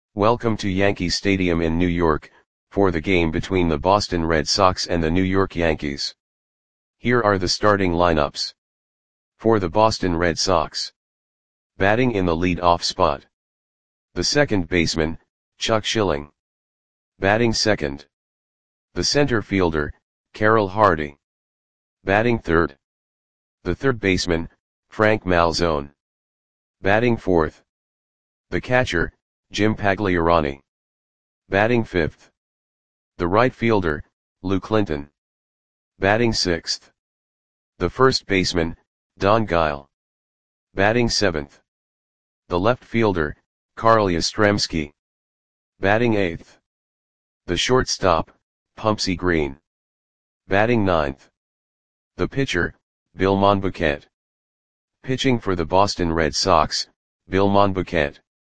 Welcome to Yankee Stadium in New York, for the game between the Boston Red Sox and the New York Yankees. Here are the starting lineups. For the Boston Red Sox. Batting in the lead-off spot. The second baseman, Chuck Schilling. Batting second. The center fielder, Carroll Hardy. Batting third. The third baseman, Frank Malzone. Batting fourth. The catcher, Jim Pagliarani. Batting fifth. The right fielder, Lou Clinton. Batting sixth. The first baseman, Don Guile. Batting seventh. The left fielder, Carl Yastrzemski. Batting eighth. The shortstop, Pumpsie Green. Batting ninth. The pitcher, Bill Monbouquet. Pitching for the Boston Red Sox, Bill Monbouquet.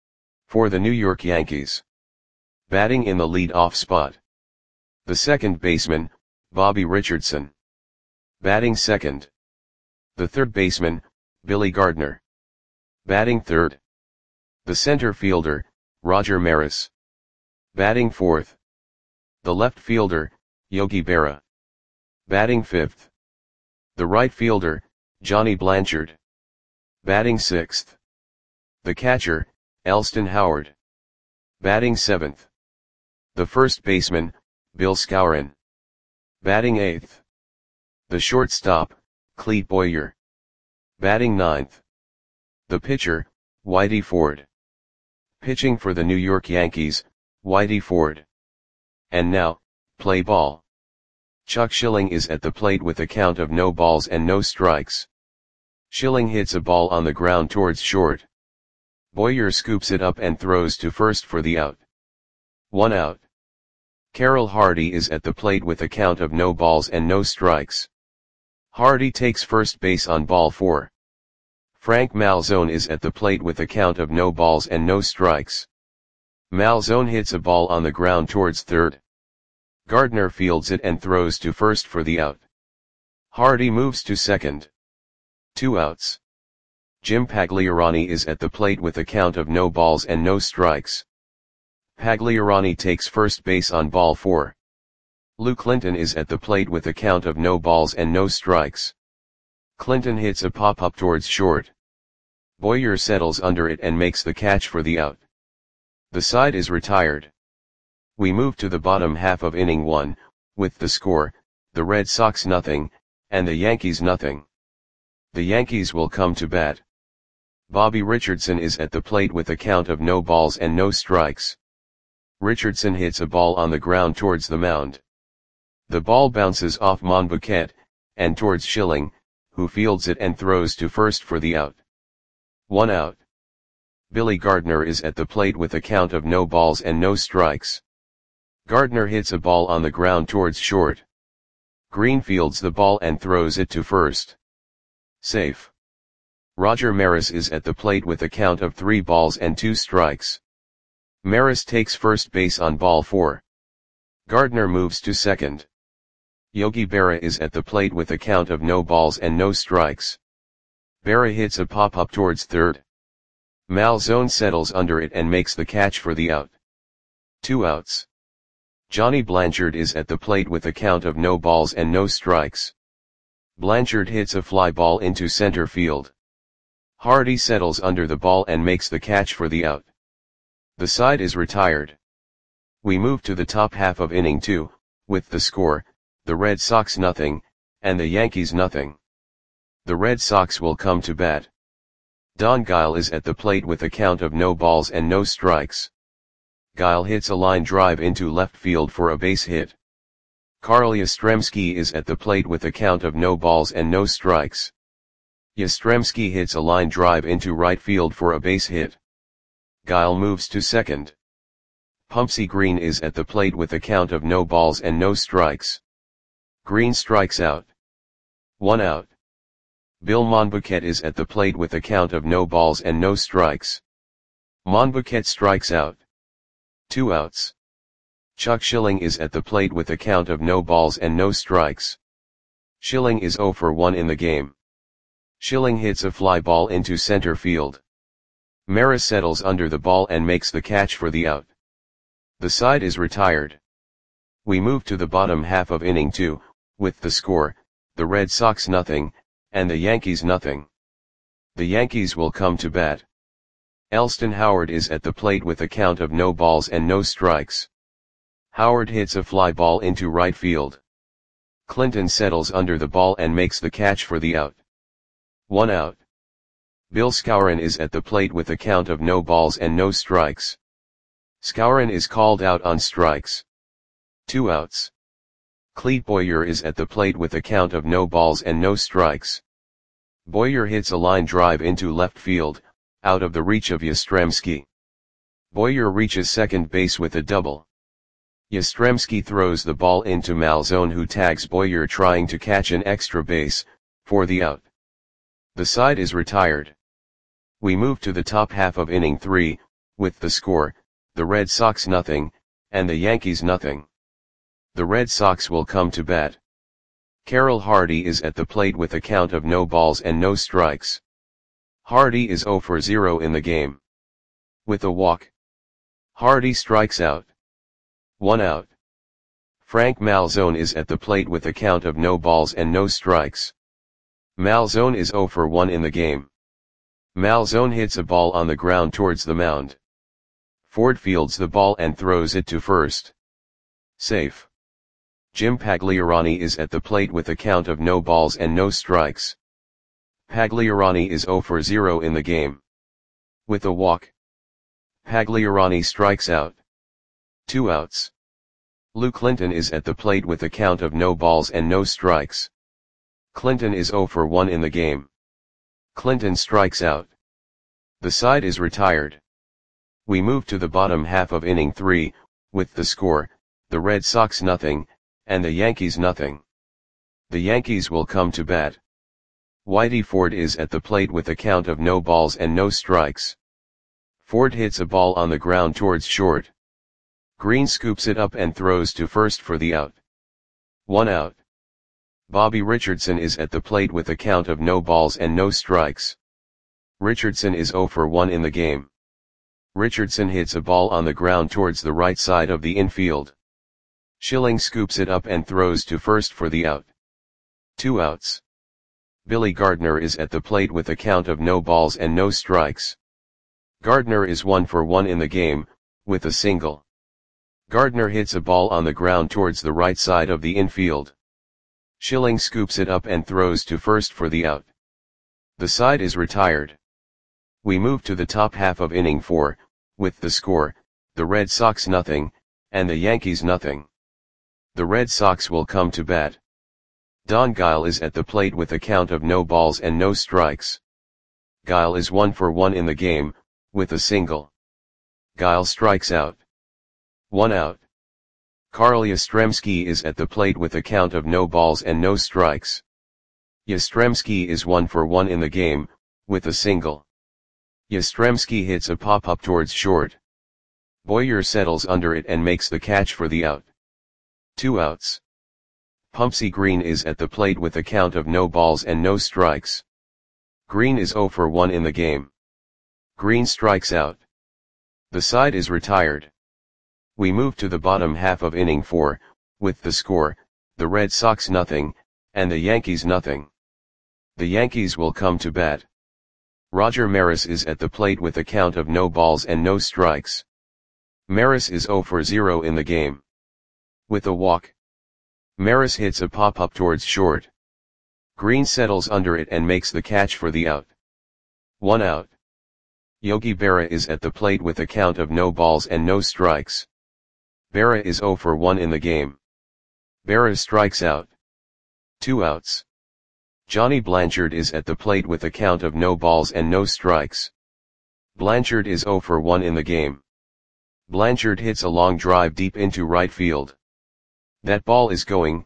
For the New York Yankees. Batting in the lead-off spot. The second baseman, Bobby Richardson. Batting second. The third baseman, Billy Gardner. Batting third. The center fielder, Roger Maris. Batting fourth. The left fielder, Yogi Berra. Batting fifth. The right fielder, Johnny Blanchard. Batting sixth. The catcher, Elston Howard. Batting seventh. The first baseman, Bill Skowron. Batting eighth. The shortstop, Clete Boyer. Batting ninth. The pitcher, Whitey Ford. Pitching for the New York Yankees, Whitey Ford. And now, play ball. Chuck Schilling is at the plate with a count of no balls and no strikes. Schilling hits a ball on the ground towards short. Boyer scoops it up and throws to first for the out. 1 out. Carroll Hardy is at the plate with a count of no balls and no strikes. Hardy takes first base on ball 4. Frank Malzone is at the plate with a count of no balls and no strikes. Malzone hits a ball on the ground towards third. Gardner fields it and throws to first for the out. Hardy moves to second. 2 outs. Jim Pagliarani is at the plate with a count of no balls and no strikes. Pagliarani takes first base on ball 4. Lou Clinton is at the plate with a count of no balls and no strikes. Clinton hits a pop-up towards short. Boyer settles under it and makes the catch for the out. The side is retired. We move to the bottom half of inning 1, with the score, the Red Sox nothing, and the Yankees nothing. The Yankees will come to bat. Bobby Richardson is at the plate with a count of no balls and no strikes. Richardson hits a ball on the ground towards the mound. The ball bounces off Monbouquet, and towards Schilling, who fields it and throws to first for the out. 1 out. Billy Gardner is at the plate with a count of no balls and no strikes. Gardner hits a ball on the ground towards short. Green fields the ball and throws it to first. Safe. Roger Maris is at the plate with a count of 3 balls and 2 strikes. Maris takes first base on ball 4. Gardner moves to second. Yogi Berra is at the plate with a count of no balls and no strikes. Berra hits a pop-up towards third. Malzone settles under it and makes the catch for the out. 2 outs. Johnny Blanchard is at the plate with a count of no balls and no strikes. Blanchard hits a fly ball into center field. Hardy settles under the ball and makes the catch for the out. The side is retired. We move to the top half of inning 2, with the score, the Red Sox nothing, and the Yankees nothing. The Red Sox will come to bat. Don Guile is at the plate with a count of no balls and no strikes. Guile hits a line drive into left field for a base hit. Carl Yastrzemski is at the plate with a count of no balls and no strikes. Yastrzemski hits a line drive into right field for a base hit. Guile moves to second. Pumpsie Green is at the plate with a count of no balls and no strikes. Green strikes out. 1 out. Bill Monbouquet is at the plate with a count of no balls and no strikes. Monbouquet strikes out. 2 outs. Chuck Schilling is at the plate with a count of no balls and no strikes. Schilling is 0 for 1 in the game. Schilling hits a fly ball into center field. Maris settles under the ball and makes the catch for the out. The side is retired. We move to the bottom half of inning 2, with the score, the Red Sox nothing, and the Yankees nothing. The Yankees will come to bat. Elston Howard is at the plate with a count of no balls and no strikes. Howard hits a fly ball into right field. Clinton settles under the ball and makes the catch for the out. 1 out. Bill Skowron is at the plate with a count of no balls and no strikes. Skowron is called out on strikes. 2 outs. Clete Boyer is at the plate with a count of no balls and no strikes. Boyer hits a line drive into left field, out of the reach of Yastrzemski. Boyer reaches second base with a double. Yastrzemski throws the ball into Malzone, who tags Boyer trying to catch an extra base, for the out. The side is retired. We move to the top half of inning 3, with the score, the Red Sox nothing, and the Yankees nothing. The Red Sox will come to bat. Carroll Hardy is at the plate with a count of no balls and no strikes. Hardy is 0 for 0 in the game. With a walk, Hardy strikes out. 1 out. Frank Malzone is at the plate with a count of no balls and no strikes. Malzone is 0 for 1 in the game. Malzone hits a ball on the ground towards the mound. Ford fields the ball and throws it to first. Safe. Jim Pagliarani is at the plate with a count of no balls and no strikes. Pagliarani is 0 for 0 in the game. With a walk, Pagliarani strikes out. 2 outs. Lou Clinton is at the plate with a count of no balls and no strikes. Clinton is 0 for 1 in the game. Clinton strikes out. The side is retired. We move to the bottom half of inning 3, with the score, the Red Sox nothing, and the Yankees nothing. The Yankees will come to bat. Whitey Ford is at the plate with a count of no balls and no strikes. Ford hits a ball on the ground towards short. Green scoops it up and throws to first for the out. 1 out. Bobby Richardson is at the plate with a count of no balls and no strikes. Richardson is 0 for 1 in the game. Richardson hits a ball on the ground towards the right side of the infield. Schilling scoops it up and throws to first for the out. 2 outs. Billy Gardner is at the plate with a count of no balls and no strikes. Gardner is 1 for 1 in the game, with a single. Gardner hits a ball on the ground towards the right side of the infield. Schilling scoops it up and throws to first for the out. The side is retired. We move to the top half of inning 4, with the score, the Red Sox nothing, and the Yankees nothing. The Red Sox will come to bat. Don Guile is at the plate with a count of no balls and no strikes. Guile is 1 for 1 in the game, with a single. Guile strikes out. 1 out. Carl Yastrzemski is at the plate with a count of no balls and no strikes. Yastrzemski is 1 for 1 in the game, with a single. Yastrzemski hits a pop-up towards short. Boyer settles under it and makes the catch for the out. 2 outs. Pumpsy Green is at the plate with a count of no balls and no strikes. Green is 0 for 1 in the game. Green strikes out. The side is retired. We move to the bottom half of inning 4, with the score, the Red Sox nothing, and the Yankees nothing. The Yankees will come to bat. Roger Maris is at the plate with a count of no balls and no strikes. Maris is 0 for 0 in the game. With a walk, Maris hits a pop-up towards short. Green settles under it and makes the catch for the out. 1 out. Yogi Berra is at the plate with a count of no balls and no strikes. Berra is 0 for 1 in the game. Berra strikes out. 2 outs. Johnny Blanchard is at the plate with a count of no balls and no strikes. Blanchard is 0 for 1 in the game. Blanchard hits a long drive deep into right field. That ball is gone.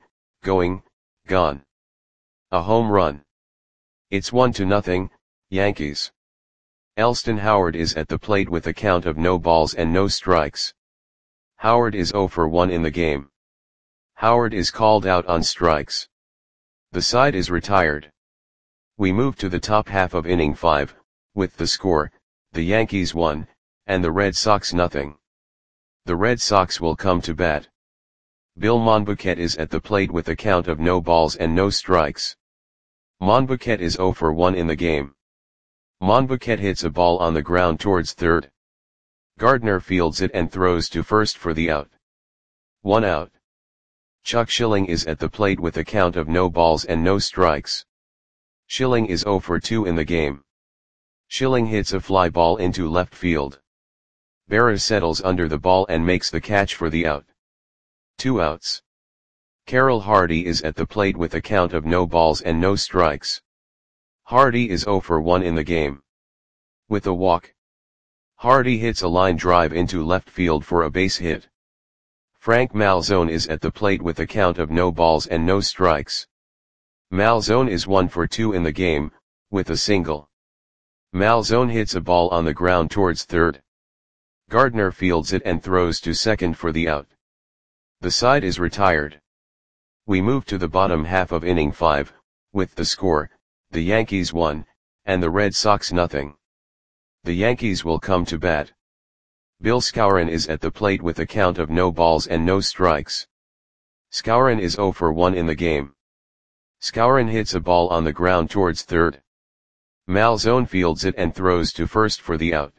A home run. It's 1-0, Yankees. Elston Howard is at the plate with a count of no balls and no strikes. Howard is 0 for 1 in the game. Howard is called out on strikes. The side is retired. We move to the top half of inning 5, with the score, the Yankees 1, and the Red Sox nothing. The Red Sox will come to bat. Bill Monbouquet is at the plate with a count of no balls and no strikes. Monbouquet is 0 for 1 in the game. Monbouquet hits a ball on the ground towards third. Gardner fields it and throws to first for the out. 1 out. Chuck Schilling is at the plate with a count of no balls and no strikes. Schilling is 0 for 2 in the game. Schilling hits a fly ball into left field. Berra settles under the ball and makes the catch for the out. 2 outs. Carroll Hardy is at the plate with a count of no balls and no strikes. Hardy is 0 for 1 in the game. With a walk, Hardy hits a line drive into left field for a base hit. Frank Malzone is at the plate with a count of no balls and no strikes. Malzone is 1 for 2 in the game, with a single. Malzone hits a ball on the ground towards third. Gardner fields it and throws to second for the out. The side is retired. We move to the bottom half of inning 5, with the score, the Yankees 1, and the Red Sox nothing. The Yankees will come to bat. Bill Skowron is at the plate with a count of no balls and no strikes. Skowron is 0 for 1 in the game. Skowron hits a ball on the ground towards third. Malzone fields it and throws to first for the out.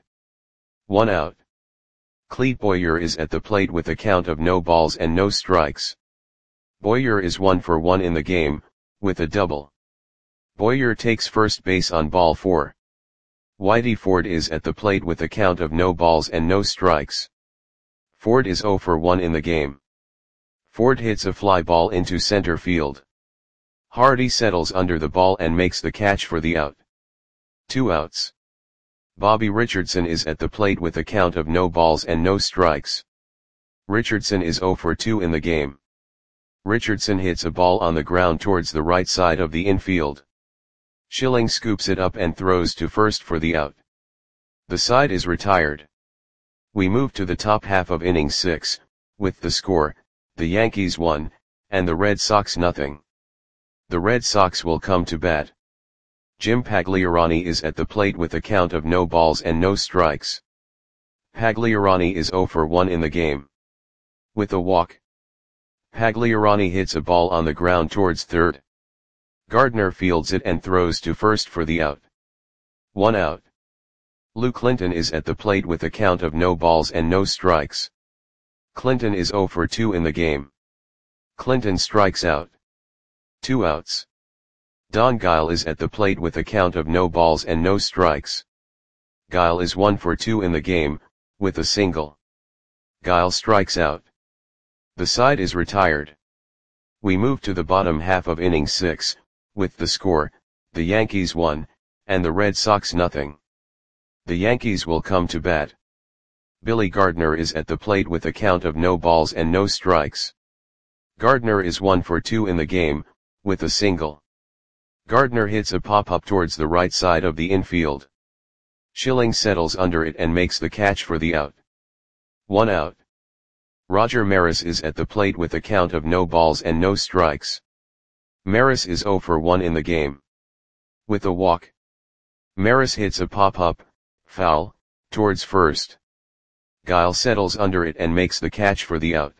1 out. Clete Boyer is at the plate with a count of no balls and no strikes. Boyer is 1 for 1 in the game, with a double. Boyer takes first base on ball 4. Whitey Ford is at the plate with a count of no balls and no strikes. Ford is 0 for 1 in the game. Ford hits a fly ball into center field. Hardy settles under the ball and makes the catch for the out. 2 outs. Bobby Richardson is at the plate with a count of no balls and no strikes. Richardson is 0 for 2 in the game. Richardson hits a ball on the ground towards the right side of the infield. Schilling scoops it up and throws to first for the out. The side is retired. We move to the top half of inning 6, with the score, the Yankees 1, and the Red Sox nothing. The Red Sox will come to bat. Jim Pagliarani is at the plate with a count of no balls and no strikes. Pagliarani is 0 for 1 in the game. With a walk, Pagliarani hits a ball on the ground towards third. Gardner fields it and throws to first for the out. 1 out. Lou Clinton is at the plate with a count of no balls and no strikes. Clinton is 0 for 2 in the game. Clinton strikes out. 2 outs. Don Guile is at the plate with a count of no balls and no strikes. Guile is 1 for 2 in the game, with a single. Guile strikes out. The side is retired. We move to the bottom half of inning 6, with the score, the Yankees 1, and the Red Sox nothing. The Yankees will come to bat. Billy Gardner is at the plate with a count of no balls and no strikes. Gardner is 1 for 2 in the game, with a single. Gardner hits a pop-up towards the right side of the infield. Schilling settles under it and makes the catch for the out. 1 out. Roger Maris is at the plate with a count of no balls and no strikes. Maris is 0 for 1 in the game. With a walk, Maris hits a pop-up, foul, towards first. Guile settles under it and makes the catch for the out.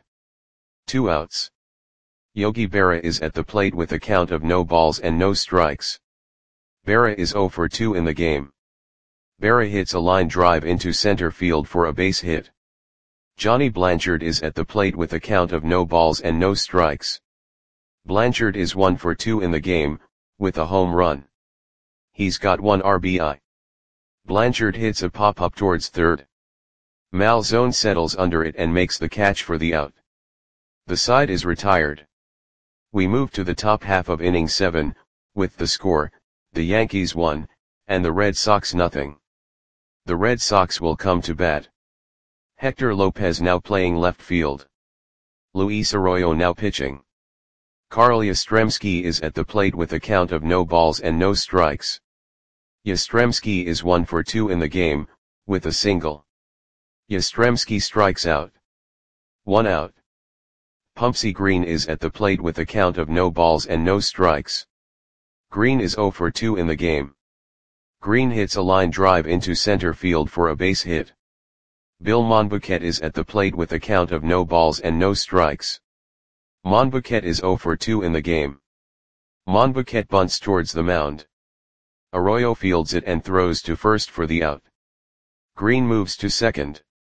2 outs. Yogi Berra is at the plate with a count of no balls and no strikes. Berra is 0 for 2 in the game. Berra hits a line drive into center field for a base hit. Johnny Blanchard is at the plate with a count of no balls and no strikes. Blanchard is 1 for 2 in the game, with a home run. He's got 1 RBI. Blanchard hits a pop-up towards third. Malzone settles under it and makes the catch for the out. The side is retired. We move to the top half of inning 7, with the score, the Yankees 1, and the Red Sox nothing. The Red Sox will come to bat. Hector Lopez now playing left field. Luis Arroyo now pitching. Carl Yastrzemski is at the plate with a count of no balls and no strikes. Yastrzemski is 1 for 2 in the game, with a single. Yastrzemski strikes out. 1 out. Pumpsy Green is at the plate with a count of no balls and no strikes. Green is 0 for 2 in the game. Green hits a line drive into center field for a base hit. Bill Monbouquet is at the plate with a count of no balls and no strikes. Monbouquet is 0 for 2 in the game. Monbouquet bunts towards the mound. Arroyo fields it and throws to first for the out. Green moves to second.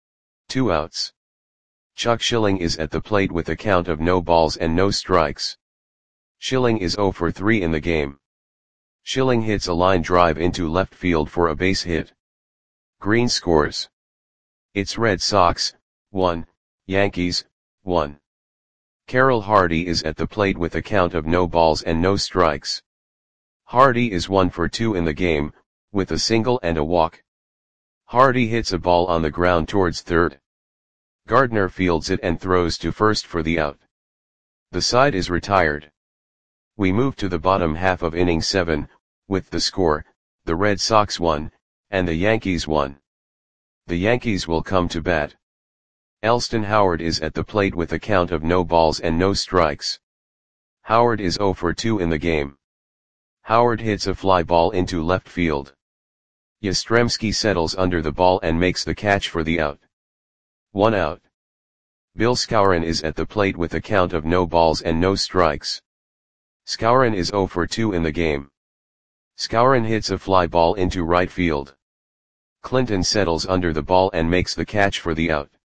2 outs. Chuck Schilling is at the plate with a count of no balls and no strikes. Schilling is 0 for 3 in the game. Schilling hits a line drive into left field for a base hit. Green scores. It's Red Sox, 1, Yankees, 1. Carroll Hardy is at the plate with a count of no balls and no strikes. Hardy is 1 for 2 in the game, with a single and a walk. Hardy hits a ball on the ground towards third. Gardner fields it and throws to first for the out. The side is retired. We move to the bottom half of inning 7, with the score, the Red Sox 1, and the Yankees 1. The Yankees will come to bat. Elston Howard is at the plate with a count of no balls and no strikes. Howard is 0 for 2 in the game. Howard hits a fly ball into left field. Yastrzemski settles under the ball and makes the catch for the out. 1 out. Bill Skowron is at the plate with a count of no balls and no strikes. Skowron is 0 for 2 in the game. Skowron hits a fly ball into right field. Clinton settles under the ball and makes the catch for the out.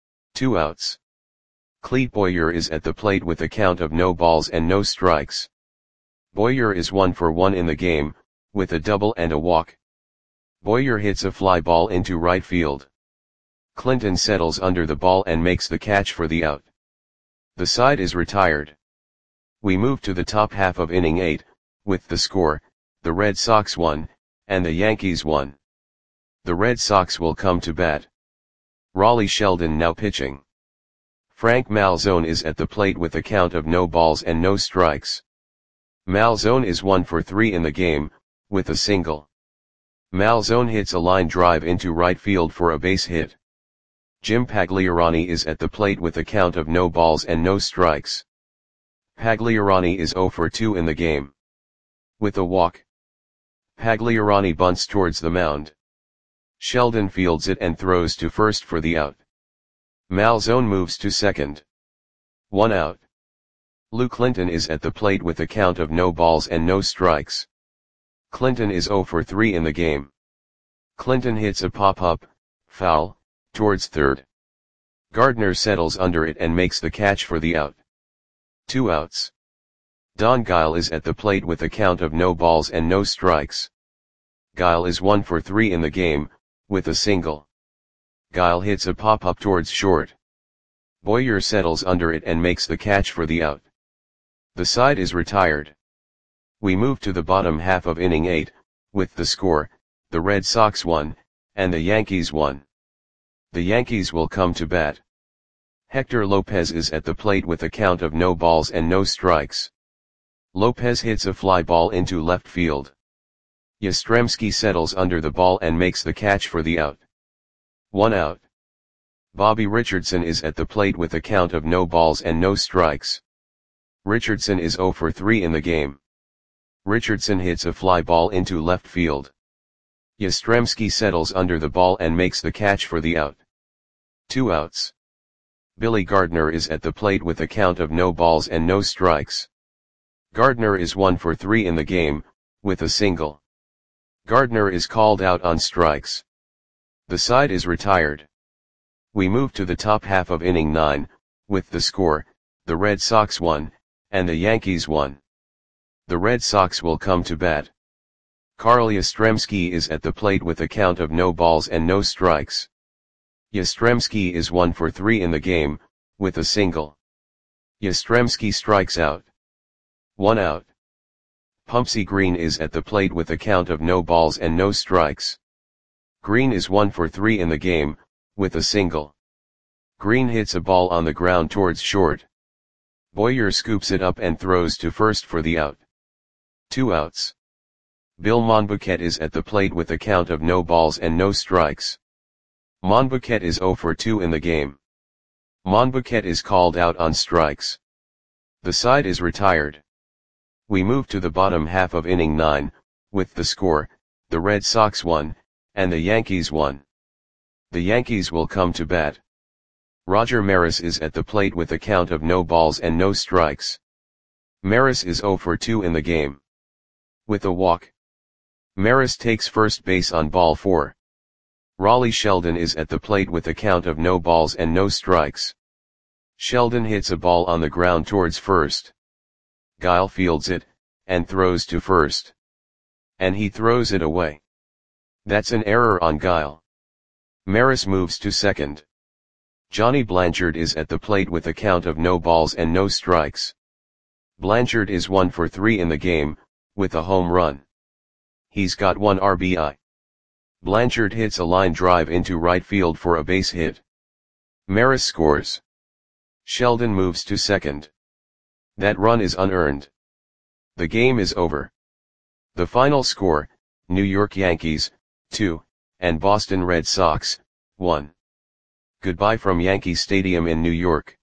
2 outs. Clete Boyer is at the plate with a count of no balls and no strikes. Boyer is 1 for 1 in the game, with a double and a walk. Boyer hits a fly ball into right field. Clinton settles under the ball and makes the catch for the out. The side is retired. We move to the top half of inning 8, with the score, the Red Sox 1, and the Yankees 1. The Red Sox will come to bat. Raleigh Sheldon now pitching. Frank Malzone is at the plate with a count of no balls and no strikes. Malzone is 1 for 3 in the game, with a single. Malzone hits a line drive into right field for a base hit. Jim Pagliarani is at the plate with a count of no balls and no strikes. Pagliarani is 0 for 2 in the game. With a walk. Pagliarani bunts towards the mound. Sheldon fields it and throws to first for the out. Malzone moves to second. 1 out. Lou Clinton is at the plate with a count of no balls and no strikes. Clinton is 0 for 3 in the game. Clinton hits a pop-up, foul, towards third. Gardner settles under it and makes the catch for the out. 2 outs. Don Guile is at the plate with a count of no balls and no strikes. Guile is 1 for 3 in the game, with a single. Guile hits a pop-up towards short. Boyer settles under it and makes the catch for the out. The side is retired. We move to the bottom half of inning 8, with the score, the Red Sox 1, and the Yankees 1. The Yankees will come to bat. Hector Lopez is at the plate with a count of no balls and no strikes. Lopez hits a fly ball into left field. Yastrzemski settles under the ball and makes the catch for the out. 1 out. Bobby Richardson is at the plate with a count of no balls and no strikes. Richardson is 0 for 3 in the game. Richardson hits a fly ball into left field. Yastrzemski settles under the ball and makes the catch for the out. 2 outs. Billy Gardner is at the plate with a count of no balls and no strikes. Gardner is 1 for 3 in the game, with a single. Gardner is called out on strikes. The side is retired. We move to the top half of inning 9, with the score, the Red Sox 1, and the Yankees 1. The Red Sox will come to bat. Carl Yastrzemski is at the plate with a count of no balls and no strikes. Yastrzemski is 1 for 3 in the game, with a single. Yastrzemski strikes out. 1 out. Pumpsie Green is at the plate with a count of no balls and no strikes. Green is 1 for 3 in the game, with a single. Green hits a ball on the ground towards short. Boyer scoops it up and throws to first for the out. 2 outs. Bill Monbouquet is at the plate with a count of no balls and no strikes. Monbouquet is 0 for 2 in the game. Monbouquet is called out on strikes. The side is retired. We move to the bottom half of inning 9, with the score, The Red Sox won, and the Yankees won. The Yankees will come to bat. Roger Maris is at the plate with a count of no balls and no strikes. Maris is 0 for 2 in the game. With a walk. Maris takes first base on ball 4. Raleigh Sheldon is at the plate with a count of no balls and no strikes. Sheldon hits a ball on the ground towards first. Guile fields it, and throws to first. And he throws it away. That's an error on Guile. Maris moves to second. Johnny Blanchard is at the plate with a count of no balls and no strikes. Blanchard is 1 for 3 in the game, with a home run. He's got 1 RBI. Blanchard hits a line drive into right field for a base hit. Maris scores. Sheldon moves to second. That run is unearned. The game is over. The final score, New York Yankees, 2, and Boston Red Sox, 1. Goodbye from Yankee Stadium in New York.